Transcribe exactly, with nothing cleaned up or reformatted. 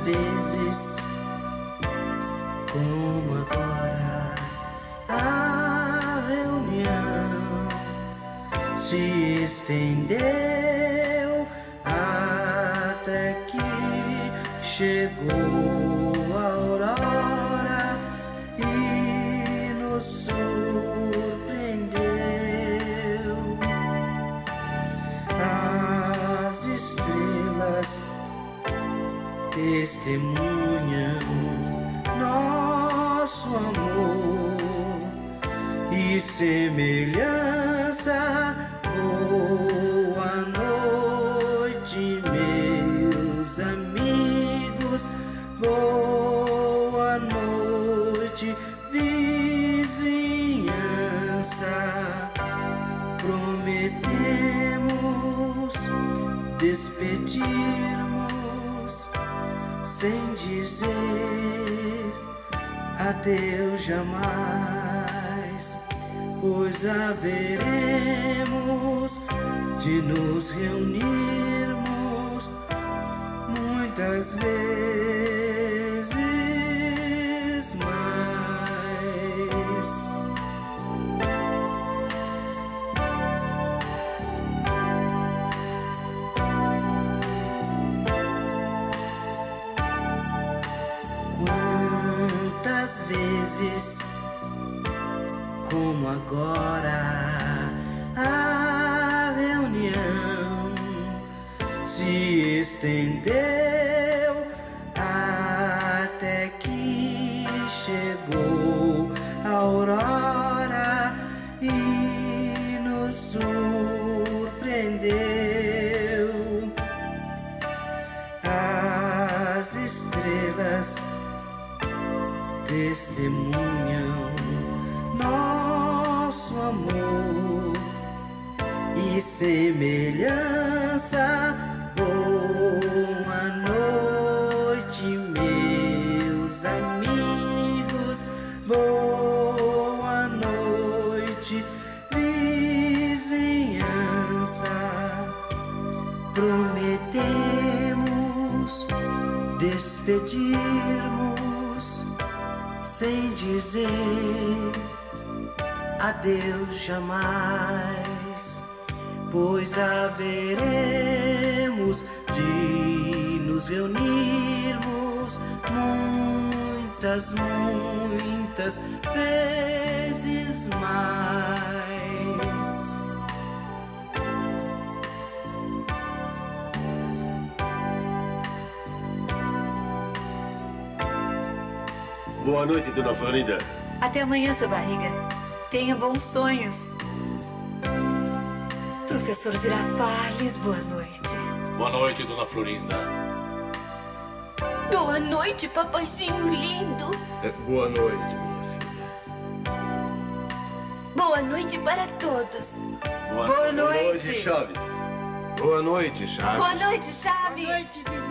vezes, como agora, a reunião se estendeu até que chegou a aurora e nos surpreendeu. As estrelas testemunham nosso amor e semelhança. Boa noite, meus amigos. Boa noite, vizinhança. Prometemos despedirmos sem dizer adeus jamais, pois haveremos de nos reunirmos muitas vezes mais. Quantas vezes, como agora, a reunião se estendeu até que chegou a aurora e nos surpreendeu. As estrelas testemunham nosso amor e semelhança. Boa noite, meus amigos. Boa noite, vizinhança. Prometemos despedirmos sem dizer adeus jamais, pois haveremos de nos reunirmos muitas, muitas vezes mais. Boa noite, dona Florinda. Até amanhã, seu barriga. Tenha bons sonhos. Professor Girafales, boa noite. Boa noite, dona Florinda. Boa noite, papaizinho lindo. É, boa noite, minha filha. Boa noite para todos. Boa, boa noite, Chaves. Boa noite, Chaves. Boa noite, Chaves. Boa noite,